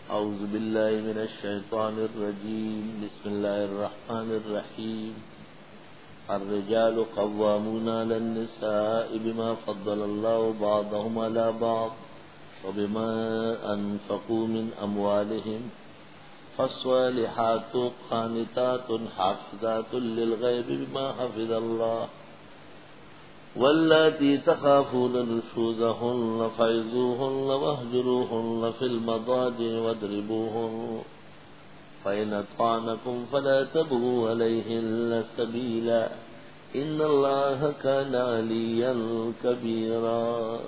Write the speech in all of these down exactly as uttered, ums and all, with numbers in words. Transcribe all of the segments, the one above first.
اعوذ باللہ من الشیطان الرجیم بسم اللہ الرحمن الرحیم الرجال قوامون علی النساء بما فضل اللہ بعضهم علی بعض وبما انفقوا من اموالهم فالصالحات قانتات حافظات للغیب بما حفظ اللہ واللاتی تخافون نشوزهن فعظوهن واهجروهن في المضاجع واضربوهن فإن أطعنكم فلا تبغوا عليهن سبيلا إن الله كان عليا كبيرا۔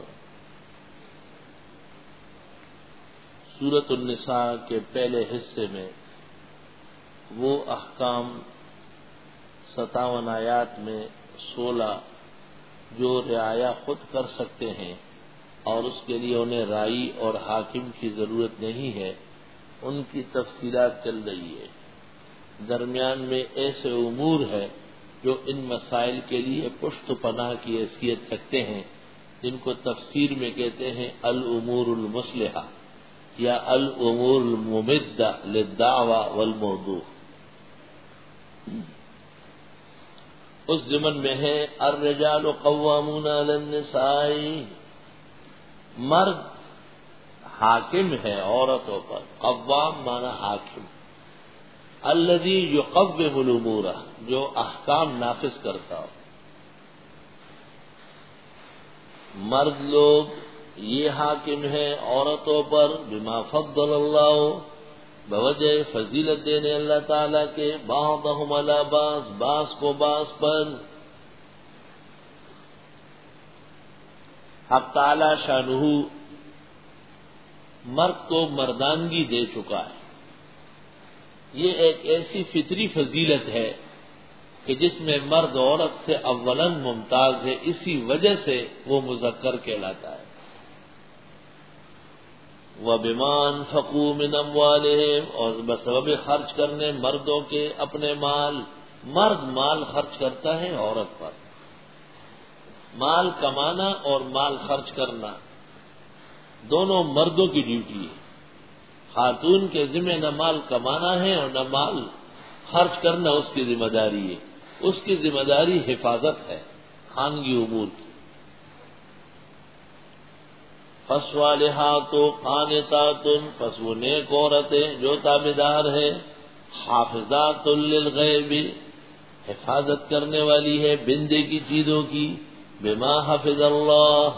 سورۃ النساء کے پہلے حصے میں وہ احکام ستاون آیات میں سولہ جو رعایا خود کر سکتے ہیں اور اس کے لیے انہیں رائی اور حاکم کی ضرورت نہیں ہے، ان کی تفصیلات چل رہی ہے۔ درمیان میں ایسے امور ہے جو ان مسائل کے لیے پشت پناہ کی حیثیت رکھتے ہیں، جن کو تفسیر میں کہتے ہیں الامور المصلحہ یا الامور الممدہ للدعوی والموضوع۔ اس ضمن میں ہے الرجال قوامون علی النساء، مرد حاکم ہے عورتوں پر، قوام مانا حاکم، الذی یقوم الامور، جو احکام نافذ کرتا ہو۔ مرد لوگ یہ حاکم ہے عورتوں پر بما فضل اللہ، بوجہ فضیلت دینے اللہ تعالیٰ کے، بعضهم علی بعض، بعض کو بعض پر۔ حق تعالیٰ شانہ مرد کو مردانگی دے چکا ہے۔ یہ ایک ایسی فطری فضیلت ہے کہ جس میں مرد عورت سے اولاً ممتاز ہے، اسی وجہ سے وہ مذکر کہلاتا ہے۔ وَبِمَا أَنفَقُوا مِنْ أَمْوَالِهِمْ، اور بسبب خرچ کرنے مردوں کے اپنے مال، مرد مال خرچ کرتا ہے عورت پر۔ مال کمانا اور مال خرچ کرنا دونوں مردوں کی ڈیوٹی ہے۔ خاتون کے ذمہ نہ مال کمانا ہے اور نہ مال خرچ کرنا اس کی ذمہ داری ہے۔ اس کی ذمہ داری حفاظت ہے خانگی امور کی۔ فالصالحات قانتات، پس وہ نیک عورتیں جو تابعدار ہے، حافظات للغیب، حفاظت کرنے والی ہے بندے کی چیزوں کی، بما حفظ اللہ،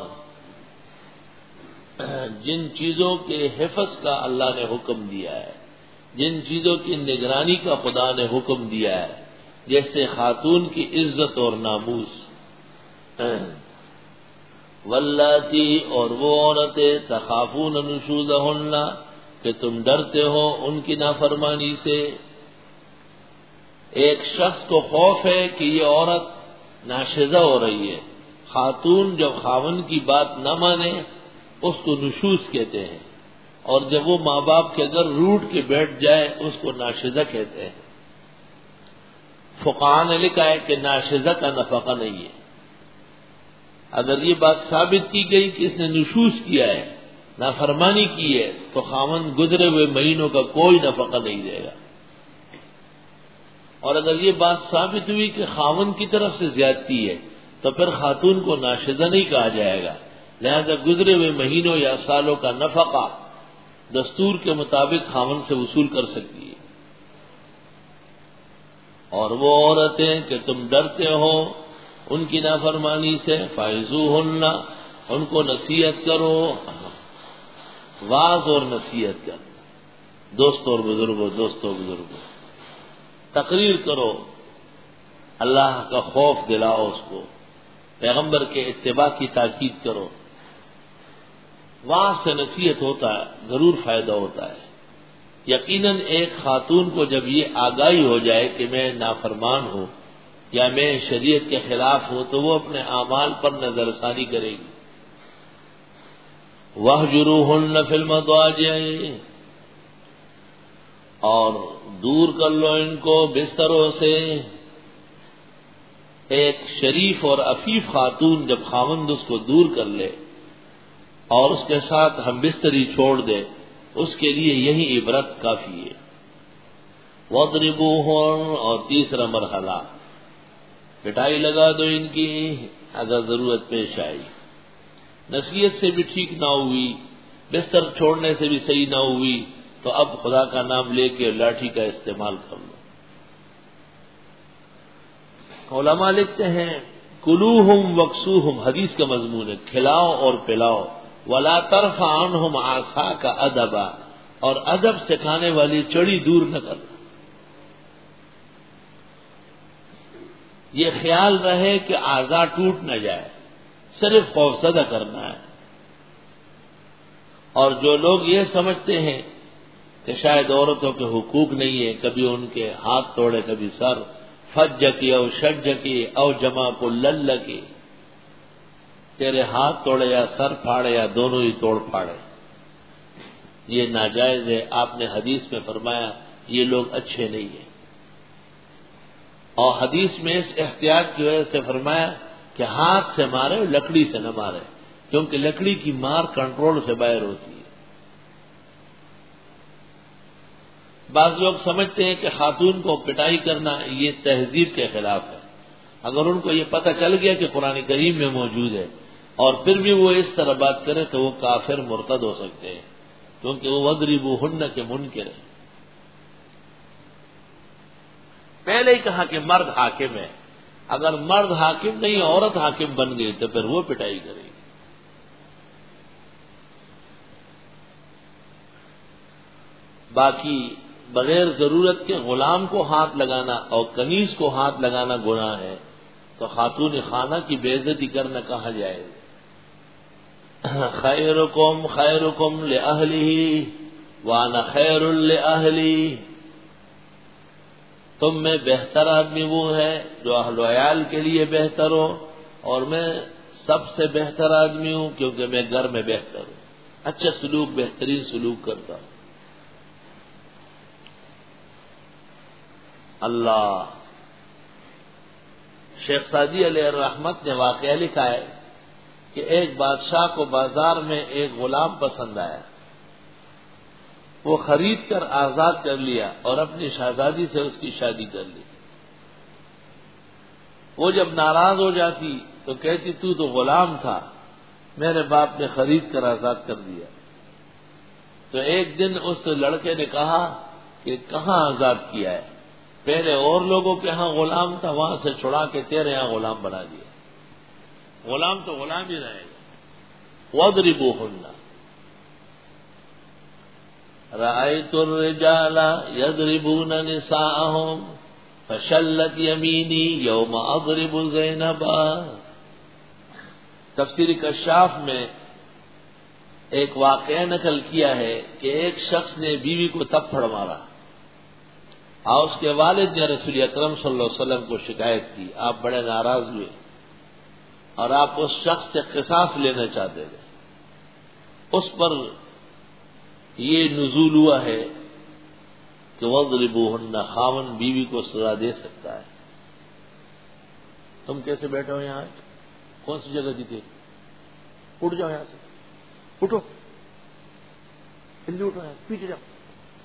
جن چیزوں کے حفظ کا اللہ نے حکم دیا ہے، جن چیزوں کی نگرانی کا خدا نے حکم دیا ہے، جیسے خاتون کی عزت اور ناموس۔ واللاتی، اور وہ عورتیں تخافون نشوزہن، کہ تم ڈرتے ہو ان کی نافرمانی سے۔ ایک شخص کو خوف ہے کہ یہ عورت ناشزہ ہو رہی ہے، خاتون جب خاوند کی بات نہ مانے اس کو نشوز کہتے ہیں، اور جب وہ ماں باپ کے اگر روٹ کے بیٹھ جائے اس کو ناشزہ کہتے ہیں۔ فقہاء نے لکھا ہے کہ ناشزہ کا نفقہ نہیں ہے۔ اگر یہ بات ثابت کی گئی کہ اس نے نشوز کیا ہے، نافرمانی کی ہے، تو خاوند گزرے ہوئے مہینوں کا کوئی نفقہ نہیں دے گا۔ اور اگر یہ بات ثابت ہوئی کہ خاوند کی طرف سے زیادتی ہے تو پھر خاتون کو ناشزہ نہیں کہا جائے گا، لہذا گزرے ہوئے مہینوں یا سالوں کا نفقہ دستور کے مطابق خاوند سے وصول کر سکتی ہے۔ اور وہ عورتیں کہ تم ڈرتے ہو ان کی نافرمانی سے، فَعِظُوهُنَّ، ان کو نصیحت کرو، واعظ اور نصیحت کرو، دوستوں اور بزرگوں دوستوں بزرگوں تقریر کرو، اللہ کا خوف دلاؤ اس کو، پیغمبر کے اتباع کی تاکید کرو۔ واعظ سے نصیحت ہوتا ہے، ضرور فائدہ ہوتا ہے۔ یقیناً ایک خاتون کو جب یہ آگاہی ہو جائے کہ میں نافرمان ہوں یا میں شریعت کے خلاف ہوں تو وہ اپنے اعمال پر نظر ثانی کرے گی۔ وَاهْجُرُوهُنَّ فِي الْمَضَاجِعِ، اور دور کر لو ان کو بستروں سے۔ ایک شریف اور عفیف خاتون جب خاوند اس کو دور کر لے اور اس کے ساتھ ہم بستری چھوڑ دے اس کے لیے یہی عبرت کافی ہے۔ وَاضْرِبُوهُمْ، اور تیسرا مرحلہ پٹائی لگا دو ان کی اگر ضرورت پیش آئی، نصیحت سے بھی ٹھیک نہ ہوئی، بستر چھوڑنے سے بھی صحیح نہ ہوئی، تو اب خدا کا نام لے کے لاٹھی کا استعمال کر لو۔ علماء لکھتے ہیں کلوہم وکسوہم، حدیث کا مضمون ہے، کھلاؤ اور پلاؤ، ولا ترفع عنہم عصاک ادبا، اور ادب سکھانے والی چڑی دور نہ کرنا۔ یہ خیال رہے کہ اعضاء ٹوٹ نہ جائے، صرف خوفزدہ کرنا ہے۔ اور جو لوگ یہ سمجھتے ہیں کہ شاید عورتوں کے حقوق نہیں ہے، کبھی ان کے ہاتھ توڑے کبھی سر، فج کی او شج کی او جمع کو لل کی، تیرے ہاتھ توڑے یا سر پھاڑے یا دونوں ہی توڑ پھاڑے، یہ ناجائز ہے۔ آپ نے حدیث میں فرمایا یہ لوگ اچھے نہیں ہیں، اور حدیث میں اس احتیاط کی وجہ سے فرمایا کہ ہاتھ سے مارے لکڑی سے نہ مارے، کیونکہ لکڑی کی مار کنٹرول سے باہر ہوتی ہے۔ بعض لوگ سمجھتے ہیں کہ خاتون کو پٹائی کرنا یہ تہذیب کے خلاف ہے، اگر ان کو یہ پتہ چل گیا کہ قرآن کریم میں موجود ہے اور پھر بھی وہ اس طرح بات کرے تو وہ کافر مرتد ہو سکتے ہیں، کیونکہ وہ وَاضْرِبُوهُنَّ کے منکر ہیں۔ پہلے ہی کہا کہ مرد حاکم ہے، اگر مرد حاکم نہیں عورت حاکم بن گئی تو پھر وہ پٹائی کرے گی۔ باقی بغیر ضرورت کے غلام کو ہاتھ لگانا اور کنیز کو ہاتھ لگانا گناہ ہے، تو خاتون خانہ کی بے عزتی کرنا کہا جائے۔ خیرکم خیرکم لأہلہ وانا خیر لأہلی، تم میں بہتر آدمی وہ ہے جو اہل و عیال کے لیے بہتر ہو، اور میں سب سے بہتر آدمی ہوں کیونکہ میں گھر میں بہتر ہوں، اچھا سلوک بہترین سلوک کرتا ہوں۔ اللہ، شیخ سعدی علیہ الرحمت نے واقعہ لکھا ہے کہ ایک بادشاہ کو بازار میں ایک غلام پسند آیا، وہ خرید کر آزاد کر لیا اور اپنی شہزادی سے اس کی شادی کر لی۔ وہ جب ناراض ہو جاتی تو کہتی تو تو غلام تھا، میرے باپ نے خرید کر آزاد کر دیا۔ تو ایک دن اس لڑکے نے کہا کہ کہاں آزاد کیا ہے، پہلے اور لوگوں کے ہاں غلام تھا، وہاں سے چھڑا کے تیرے ہاں غلام بنا دیا۔ غلام تو غلام ہی رہے گا۔ وَاضْرِبُوهُنَّ، رَأَيْتُ الرِّجَالَ يَضْرِبُونَ نِسَاءَهُمْ فَشَلَّتْ يَمِينِي يَوْمَ أَضْرِبُ زَيْنَبًا۔ تفسیر کشاف میں ایک واقعہ نقل کیا ہے کہ ایک شخص نے بیوی کو تھپڑ مارا، اور اس کے والد نے رسول اکرم صلی اللہ علیہ وسلم کو شکایت کی، آپ بڑے ناراض ہوئے اور آپ اس شخص سے قصاص لینا چاہتے تھے۔ اس پر یہ نزول ہوا ہے کہ وَاضْرِبُوهُنَّ، خاوند بیوی کو سزا دے سکتا ہے۔ تم کیسے بیٹھے ہو یہاں؟ کون سی جگہ دی تھی؟ اٹھ جاؤ یہاں سے، اٹھو، جلدی اٹھو، یہاں سے پیچھے جاؤ۔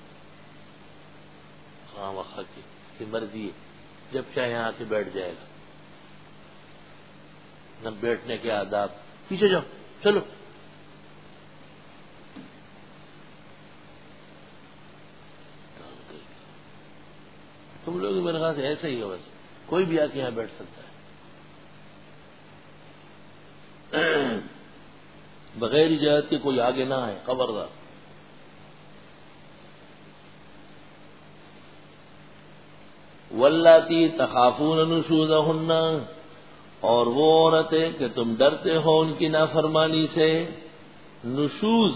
ہاں وقت کی اس کی مرضی ہے، جب چاہے یہاں کے بیٹھ جائے گا، نہ بیٹھنے کے آداب۔ پیچھے جاؤ، چلو۔ تم لوگ میرے خیال سے ایسے ہی ہو، بس کوئی بھی آ کے یہاں بیٹھ سکتا ہے، بغیر اجازت کے کوئی آگے نہ آئے، خبردار۔ واللاتی تخافون نشوزہن، اور وہ عورتیں کہ تم ڈرتے ہو ان کی نافرمانی سے۔ نشوز،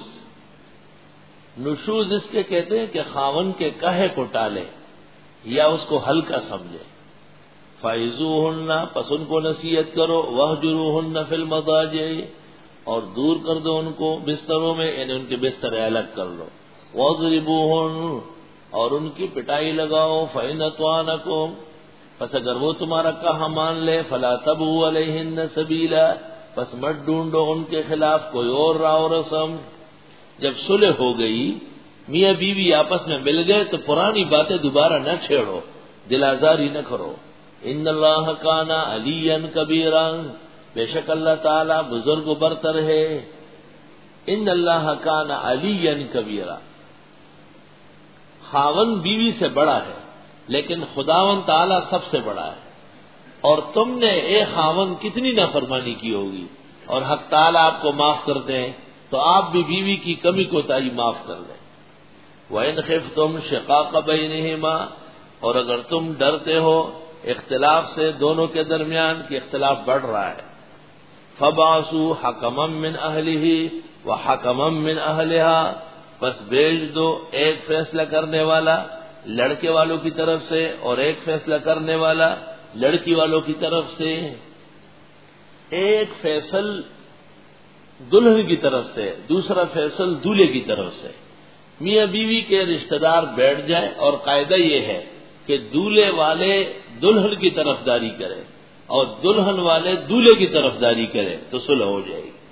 نشوز اس کے کہتے ہیں کہ خاون کے کہے کو ٹالے یا اس کو ہلکا سمجھے۔ فَعِظُوهُنَّ، پس ان کو نصیحت کرو، وَاهْجُرُوهُنَّ فِي الْمَضَاجِعِ، اور دور کر دو ان کو بستروں میں، یعنی ان کے بستر الگ کر لو۔ وَاضْرِبُوهُنَّ، اور ان کی پٹائی لگاؤ۔ فَإِنْ أَطَاعْنَكُمْ، پس اگر وہ تمہارا کہا مان لے، فَلَا تَبْغُوا عَلَيْهِنَّ سَبِيلًا، پس مت ڈھونڈو ان کے خلاف کوئی اور راہ و رسم۔ جب صلح ہو گئی میاں بیوی آپس میں مل گئے تو پرانی باتیں دوبارہ نہ چھیڑو، دل آزاری نہ کرو۔ ان اللہ کان علیا کبیرا، بے شک اللہ تعالی بزرگ و برتر ہے۔ ان اللہ کان علیا کبیرا، خاون بیوی سے بڑا ہے لیکن خداون تعالی سب سے بڑا ہے۔ اور تم نے اے خاون کتنی نافرمانی کی ہوگی، اور حق تعالی آپ کو معاف کر دیں تو آپ بھی بیوی کی کمی کوتاہی معاف کر دیں۔ وَإِنْ خِفْتُمْ شِقَاقَ بَيْنِهِمَا، اور اگر تم ڈرتے ہو اختلاف سے دونوں کے درمیان کہ اختلاف بڑھ رہا ہے، فَبَعْثُوا حَكَمًا مِّنْ أَهْلِهِ وَحَكَمًا مِّنْ أَهْلِهَا، بس بھیج دو ایک فیصلہ کرنے والا لڑکے والوں کی طرف سے اور ایک فیصلہ کرنے والا لڑکی والوں کی طرف سے۔ ایک فیصل دلہن کی طرف سے، دوسرا فیصل دولہے کی طرف سے۔ میاں بیوی کے رشتہ دار بیٹھ جائے اور قاعدہ یہ ہے کہ دولہے والے دلہن کی طرفداری کرے اور دلہن والے دولہے کی طرفداری کرے تو صلح ہو جائے گی۔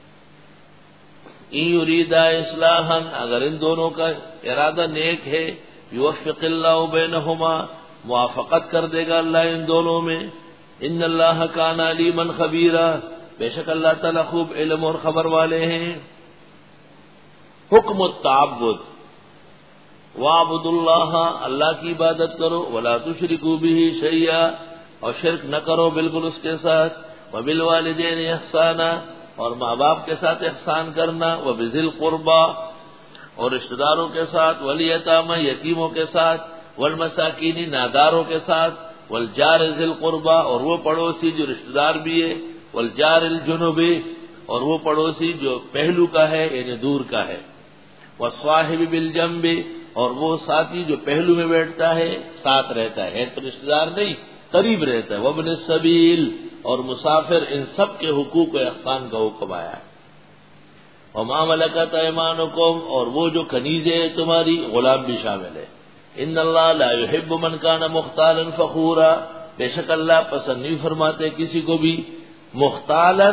ان یریدا اصلاحا، اگر ان دونوں کا ارادہ نیک ہے، یوفق اللہ بینہما، موافقت کر دے گا اللہ ان دونوں میں۔ ان اللہ کان علیما خبیرا، بے شک اللہ تعالیٰ خوب علم اور خبر والے ہیں۔ حکم التعبد، وَاعْبُدُوا اللَّهَ، اللہ کی عبادت کرو، وَلَا تُشْرِكُوا بِهِ شَيْئًا، اور شرک نہ کرو بالکل اس کے ساتھ، وَبِالْوَالِدَيْنِ إِحْسَانًا، اور ماں باپ کے ساتھ احسان کرنا، وَبِذِي الْقُرْبَى، اور رشتہ داروں کے ساتھ، وَالْيَتَامَى، یتیموں کے ساتھ، وَالْمَسَاكِينِ، ناداروں کے ساتھ، وَالْجَارِ ذِي الْقُرْبَى، اور وہ پڑوسی جو رشتہ دار بھی ہے، وَالْجَارِ الْجُنُبِ، اور وہ پڑوسی جو پہلو کا ہے یعنی دور کا ہے، وَالصَّاحِبِ بِالْجَنبِ، اور وہ ساتھی جو پہلو میں بیٹھتا ہے ساتھ رہتا ہے، تو رشتہ دار نہیں قریب رہتا ہے، وابن السبیل، اور مسافر، ان سب کے حقوق و احسان کا حکم آیا ہے۔ وما ملکت ایمانکم، اور وہ جو کنیزیں ہیں تمہاری، غلام بھی شامل ہے۔ ان اللہ لا يحب من کان مختالا فخورا، بے شک اللہ پسند نہیں فرماتے کسی کو بھی مختالا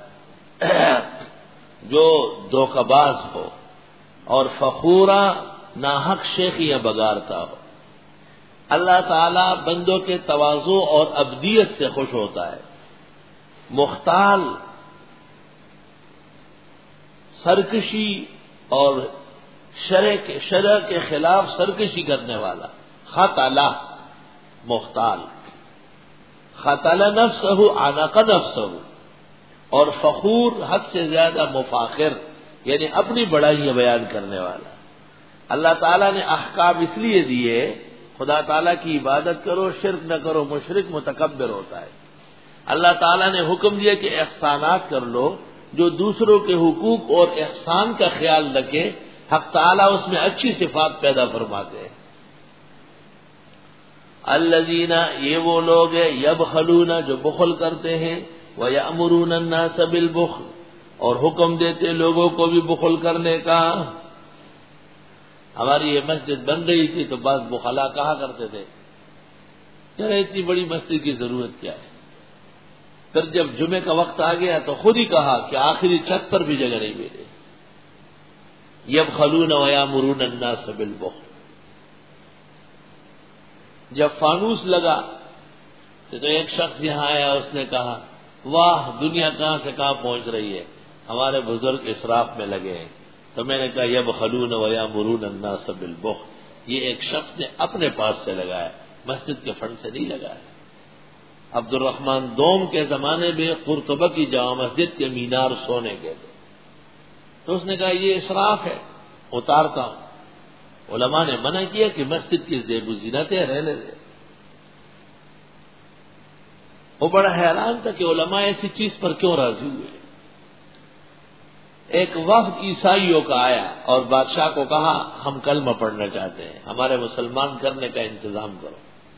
جو دھوکہ باز ہو، اور فخورا ناحق شیخیاں بگارتا ہو۔ اللہ تعالی بندوں کے تواضع اور ابدیت سے خوش ہوتا ہے۔ مختال سرکشی اور شرع کے شرع کے خلاف سرکشی کرنے والا، خطالہ مختال، خطالہ نفسہ عنق نفسہ، اور فخور حد سے زیادہ مفاخر یعنی اپنی بڑائیاں بیان کرنے والا۔ اللہ تعالیٰ نے احکام اس لیے دیے، خدا تعالیٰ کی عبادت کرو، شرک نہ کرو، مشرک متکبر ہوتا ہے۔ اللہ تعالیٰ نے حکم دیا کہ احسانات کر لو، جو دوسروں کے حقوق اور احسان کا خیال رکھے، حق تعالیٰ اس میں اچھی صفات پیدا فرماتے ہیں۔ الذین، یہ وہ لوگ ہیں، یبخلون، جو بخل کرتے ہیں، ویأمرون الناس بالبخل، اور حکم دیتے لوگوں کو بھی بخل کرنے کا۔ ہماری یہ مسجد بن رہی تھی تو بعض بخلا کہا کرتے تھے کہ اتنی بڑی مسجد کی ضرورت کیا ہے، پھر جب جمعے کا وقت آ گیا تو خود ہی کہا کہ آخری چھت پر بھی جگہ نہیں ملے۔ یبخلون ویامرون الناس بالبخل، جب فانوس لگا تو ایک شخص یہاں آیا، اس نے کہا واہ دنیا کہاں سے کہاں پہنچ رہی ہے، ہمارے بزرگ اسراف میں لگے ہیں۔ تو میں نے کہا یبخلون ویامرون الناس بالبخل، یہ ایک شخص نے اپنے پاس سے لگایا، مسجد کے فنڈ سے نہیں لگایا۔ عبد الرحمن دوم کے زمانے میں قرطبہ کی جامع مسجد کے مینار سونے کے تھے، تو اس نے کہا یہ اسراف ہے، اتارتا ہوں۔ علماء نے منع کیا کہ مسجد کی زیب و زینتیں رہنے دے۔ وہ بڑا حیران تھا کہ علماء ایسی چیز پر کیوں راضی ہوئے۔ ایک وفد عیسائیوں کا آیا اور بادشاہ کو کہا ہم کلمہ پڑھنا چاہتے ہیں، ہمارے مسلمان کرنے کا انتظام کرو۔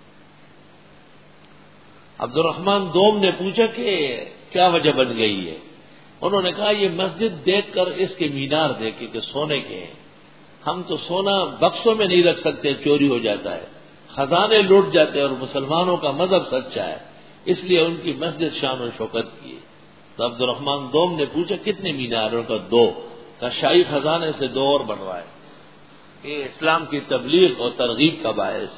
عبد الرحمن دوم نے پوچھا کہ کیا وجہ بن گئی ہے؟ انہوں نے کہا یہ مسجد دیکھ کر اس کے مینار دیکھے کہ سونے کے ہیں، ہم تو سونا بکسوں میں نہیں رکھ سکتے، چوری ہو جاتا ہے، خزانے لوٹ جاتے ہیں، اور مسلمانوں کا مذہب سچا ہے، اس لیے ان کی مسجد شان و شوکت کی ہے۔ تو عبد الرحمن دوم نے پوچھا کتنے میناروں کا؟ دو۔ کا شاہی خزانے سے دو اور بنوائے۔ یہ اسلام کی تبلیغ اور ترغیب کا باعث.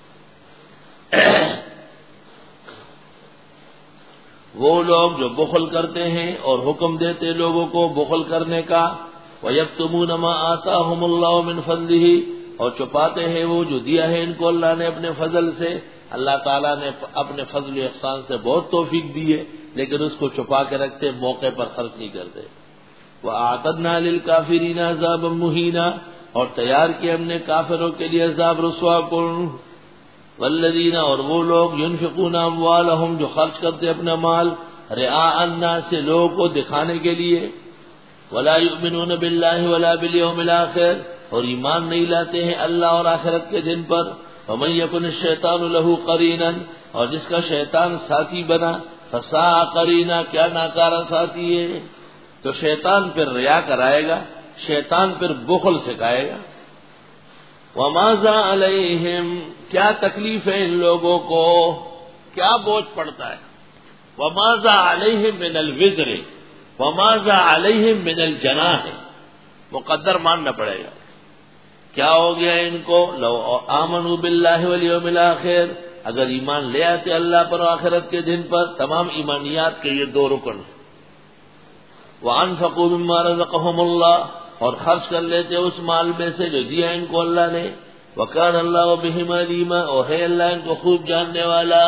وہ لوگ جو بخل کرتے ہیں اور حکم دیتے لوگوں کو بخل کرنے کا، وَيَكْتُمُونَ مَا آتَاهُمُ اللَّهُ مِنْ فَضْلِهِ، اور چھپاتے ہیں وہ جو دیا ہے ان کو اللہ نے اپنے فضل سے. اللہ تعالیٰ نے اپنے فضل و احسان سے بہت توفیق دی ہے، لیکن اس کو چھپا کے رکھتے، موقع پر خرچ نہیں کرتے. وَأَعْتَدْنَا لِلْكَافِرِينَ عَذَابًا مُهِينًا، اور تیار کیا ہم نے کافروں کے لیے عذاب رسوا کن. والذین، اور وہ لوگ ينفقون اموالهم، جو خرچ کرتے اپنا مال، رعاء الناس، لوگوں کو دکھانے کے لیے، ولا يؤمنون باللہ ولا بالیوم الآخر، اور ایمان نہیں لاتے ہیں اللہ اور آخرت کے دن پر. ومن یکن الشیطان له قرینا، اور جس کا شیطان ساتھی بنا، فساء قرینا، کیا ناکارہ ساتھی ہے. تو شیطان پھر ریا کرائے گا، شیطان پھر بخل سکھائے گا. وماذا علیہم، کیا تکلیف ہے ان لوگوں کو، کیا بوجھ پڑتا ہے. وماذا علیہم من الوزر وماذا علیہم من الجناح، مقدر ماننا پڑے گا. کیا ہو گیا ان کو، لو آمنوا باللہ والیوم الآخر، اگر ایمان لے آتے اللہ پر آخرت کے دن پر. تمام ایمانیات کے یہ دو رکن ہیں. وانفقوا مما رزقهم اللہ، اور خرچ کر لیتے اس مال میں سے جو دیا ان کو اللہ نے. وکان اللہ بہم علیما، اور ہے اللہ ان کو خوب جاننے والا.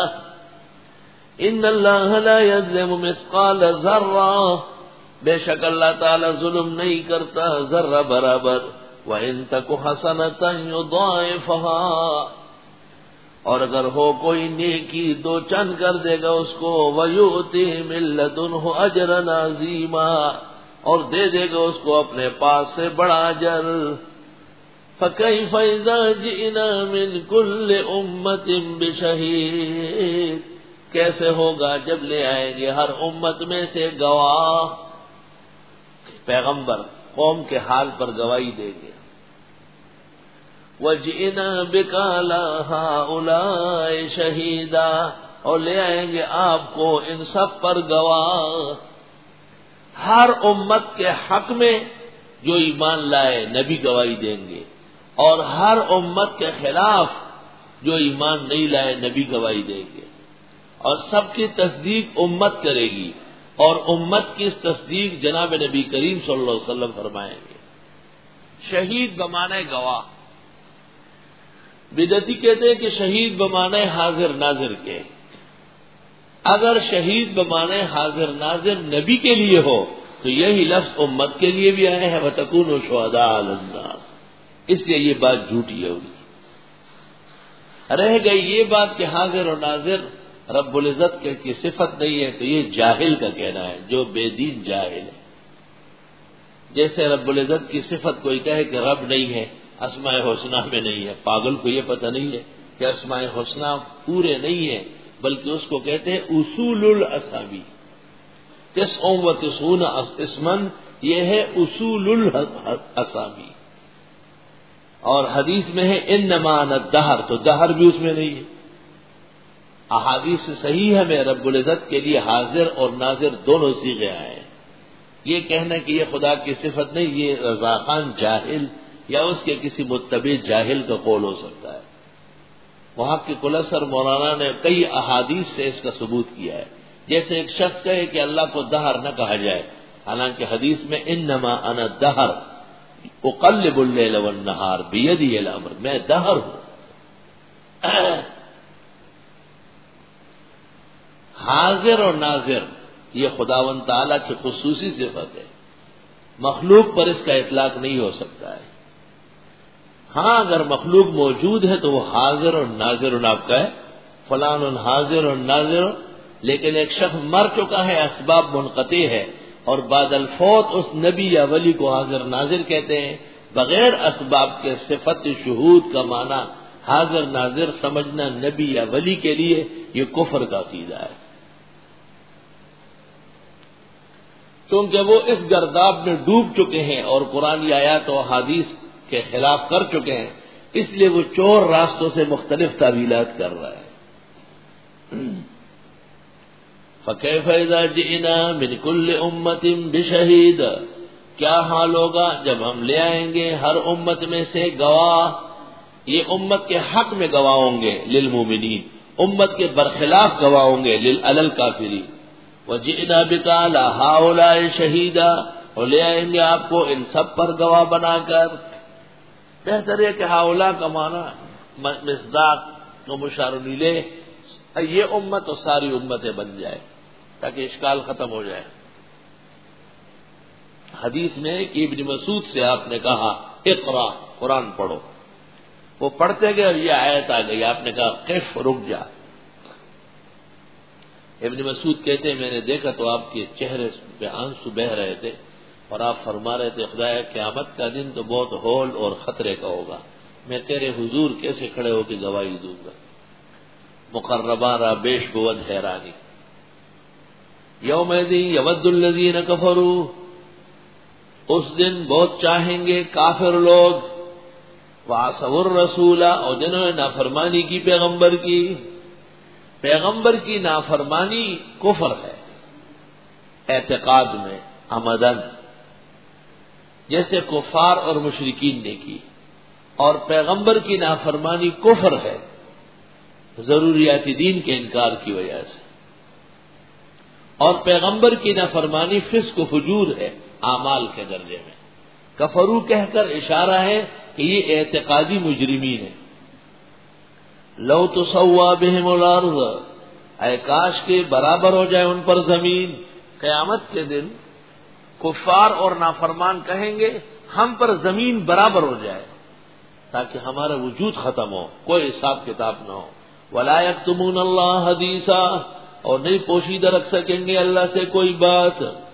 ان اللہ لا یظلم مثقال ذرہ، بے شک اللہ تعالی ظلم نہیں کرتا ذرہ برابر. وَإِن تَكُ حَسَنَةً يُضَاعِفْهَا، اور اگر ہو کوئی نیکی دو چند کر دے گا اس کو. وَيُؤْتِهِ مِن لَّدُنْهُ أَجْرًا عَظِيمًا، اور دے دے گا اس کو اپنے پاس سے بڑا اجر. فَكَيْفَ إِذَا جِئْنَا مِن كُلِّ أُمَّةٍ بِشَهِيدٍ، کیسے ہوگا جب لے آئیں گے ہر امت میں سے گواہ. پیغمبر قوم کے حال پر گواہی دیں گے. وَجِئْنَا بِكَ عَلَىٰ هَٰؤُلَاءِ شَهِيدًا، اور لے آئیں گے آپ کو ان سب پر گواہ. ہر امت کے حق میں جو ایمان لائے نبی گواہی دیں گے، اور ہر امت کے خلاف جو ایمان نہیں لائے نبی گواہی دیں گے. اور سب کی تصدیق امت کرے گی، اور امت کی اس تصدیق جناب نبی کریم صلی اللہ علیہ وسلم فرمائیں گے. شہید بمانے گواہ. بدعتی کہتے ہیں کہ شہید بمانے حاضر ناظر کے. اگر شہید بمانے حاضر ناظر نبی کے لیے ہو تو یہی لفظ امت کے لیے بھی آئے ہیں، وَتَكُونُوا شُهَدَاءَ عَلَى النَّاسِ، اس لیے یہ بات جھوٹی ہے ان کی. رہ گئی یہ بات کہ حاضر اور ناظر رب العزت کے کی صفت نہیں ہے، تو یہ جاہل کا کہنا ہے، جو بے دین جاہل ہے. جیسے رب العزت کی صفت کوئی کہے کہ رب نہیں ہے، اسماء حسنہ میں نہیں ہے. پاگل کو یہ پتہ نہیں ہے کہ اسماء حسنہ پورے نہیں ہے، بلکہ اس کو کہتے ہیں اصول الاسامی. تسع و تسعون اسمن، یہ ہے اصول الاسامی. اور حدیث میں ہے انما انا الدہر، تو دہر بھی اس میں نہیں ہے. احادیث سے صحیح ہے میں رب العزت کے لیے حاضر اور ناظر دونوں صیغے آئے ہیں. یہ کہنا کہ یہ خدا کی صفت نہیں، یہ رضاخان جاہل یا اس کے کسی متبع جاہل کا قول ہو سکتا ہے. وہاں کی قلصر مولانا نے کئی احادیث سے اس کا ثبوت کیا ہے. جیسے ایک شخص کہے کہ اللہ کو دہر نہ کہا جائے، حالانکہ حدیث میں انما انا الدہر اقلب اللیل والنہار بیدی الامر، میں دہر ہوں. حاضر اور ناظر یہ خداوند تعالیٰ کی خصوصی صفت ہے، مخلوق پر اس کا اطلاق نہیں ہو سکتا ہے. ہاں اگر مخلوق موجود ہے تو وہ حاضر اور ناظر آپ کا ہے، فلان حاضر اور ناظر. لیکن ایک شخص مر چکا ہے، اسباب منقطع ہے، اور بعد الفوت اس نبی یا ولی کو حاضر ناظر کہتے ہیں. بغیر اسباب کے صفت شہود کا معنی حاضر ناظر سمجھنا نبی یا ولی کے لیے یہ کفر کا عقیدہ ہے. کیونکہ وہ اس گرداب میں ڈوب چکے ہیں اور قرآن آیات و حدیث کے خلاف کر چکے ہیں، اس لیے وہ چور راستوں سے مختلف تعویلات کر رہا ہے. فَكَيْفَ إِذَا جِئْنَا مِنْ كُلِّ أُمَّةٍ بِشَهِيدٍ، کیا حال ہوگا جب ہم لے آئیں گے ہر امت میں سے گواہ، یہ امت کے حق میں گواہ ہوں گے للمومنین، امت کے برخلاف گواہ ہوں گے للعلل کافرین، وجئنا بک علی ہؤلاء شہیدا، اور لے آئیں گے آپ کو ان سب پر گواہ بنا کر۔ بہتر ہے کہ ہؤلاء کا معنی مصداق و مشار الیہ، یہ امت اور ساری امتیں بن جائے تاکہ اشکال ختم ہو جائے۔ حدیث میں کہ ابن مسعود سے آپ نے کہا اقرا، قرآن پڑھو، وہ پڑھتے گئے اور یہ آیت آ گئی، آپ نے کہا قف، رک جا۔ ابن مسعود کہتے ہیں میں نے دیکھا تو آپ کے چہرے پہ آنسو بہ رہے تھے اور آپ فرما رہے تھے خدایا قیامت کا دن تو بہت ہول اور خطرے کا ہوگا، میں تیرے حضور کیسے کھڑے ہو کے گواہی دوں گا۔ مقربان را بیش بود حیرانی، یومئذ یود الذین کفروا، اس دن بہت چاہیں گے کافر لوگ، وعصوا الرسول، اور جنہوں نے نافرمانی کی پیغمبر کی۔ پیغمبر کی نافرمانی کفر ہے اعتقاد میں عمدن، جیسے کفار اور مشرکین نے کی، اور پیغمبر کی نافرمانی کفر ہے ضروریات دین کے انکار کی وجہ سے، اور پیغمبر کی نافرمانی فسق و فجور ہے اعمال کے درجے میں۔ کفرو کہہ کر اشارہ ہے کہ یہ اعتقادی مجرمین ہیں۔ لو تسوا بہم الارض، اے کاش کے برابر ہو جائے ان پر زمین۔ قیامت کے دن کفار اور نافرمان کہیں گے ہم پر زمین برابر ہو جائے تاکہ ہمارا وجود ختم ہو، کوئی حساب کتاب نہ ہو۔ ولا یکتمون اللہ حدیثا، اور نہیں پوشیدہ رکھ سکیں گے اللہ سے کوئی بات۔